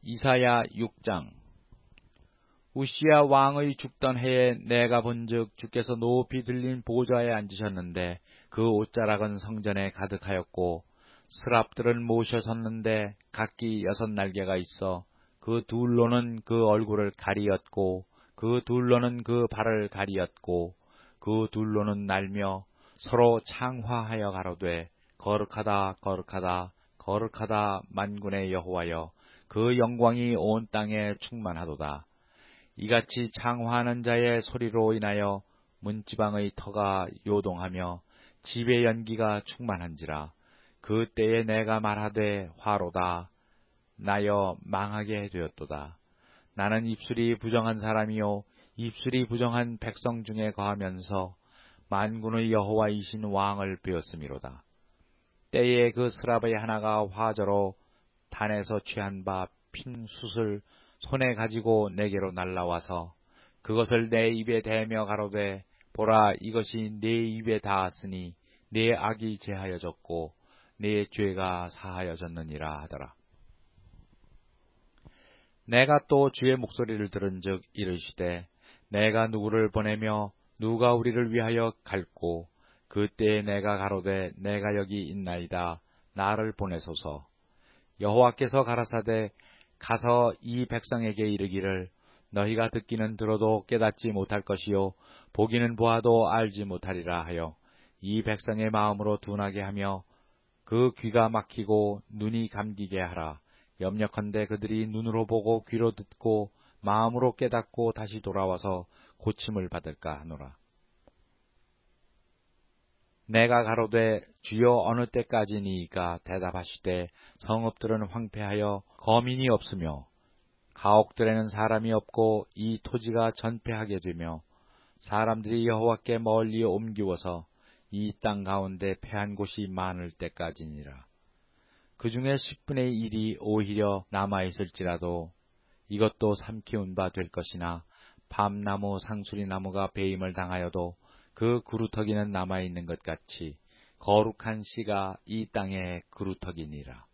이사야 6장. 우시야 왕의 죽던 해에 내가 본즉 주께서 높이 들린 보좌에 앉으셨는데 그 옷자락은 성전에 가득하였고 스랍들은 모셔 섰는데 각기 6날개가 있어 그 둘로는 그 얼굴을 가리었고 그 둘로는 그 발을 가리었고 그 둘로는 날며 서로 창화하여 가로되 거룩하다 거룩하다 거룩하다 만군의 여호와여 그 영광이 온 땅에 충만하도다. 이같이 창화하는 자의 소리로 인하여 문지방의 터가 요동하며 집의 연기가 충만한지라. 그 때에 내가 말하되 화로다 나여 망하게 되었도다. 나는 입술이 부정한 사람이요 입술이 부정한 백성 중에 거하면서 만군의 여호와이신 왕을 배웠음이로다. 때에 그 스랍의 하나가 화저로 단에서 취한 바 핀 숯을 손에 가지고 내게로 날라와서 그것을 내 입에 대며 가로되 보라 이것이 내 입에 닿았으니 내 악이 제하여졌고 내 죄가 사하여졌느니라 하더라. 내가 또 주의 목소리를 들은즉 이르시되 내가 누구를 보내며 누가 우리를 위하여 갈고 그때에 내가 가로되 내가 여기 있나이다 나를 보내소서. 여호와께서 가라사대 가서 이 백성에게 이르기를 너희가 듣기는 들어도 깨닫지 못할 것이요 보기는 보아도 알지 못하리라 하여 이 백성의 마음으로 둔하게 하며 그 귀가 막히고 눈이 감기게 하라. 염려컨대 그들이 눈으로 보고 귀로 듣고 마음으로 깨닫고 다시 돌아와서 고침을 받을까 하노라. 내가 가로되 주여 어느 때까지니이까 대답하시되 성읍들은 황폐하여 거민이 없으며 가옥들에는 사람이 없고 이 토지가 전폐하게 되며 사람들이 여호와께 멀리 옮기워서 이 땅 가운데 패한 곳이 많을 때까지니라. 그 중에 10분의 1이 오히려 남아있을지라도 이것도 삼키운 바 될 것이나 밤나무 상수리나무가 배임을 당하여도 그 그루터기는 남아있는 것 같이 거룩한 씨가 이 땅에 그루터기니라.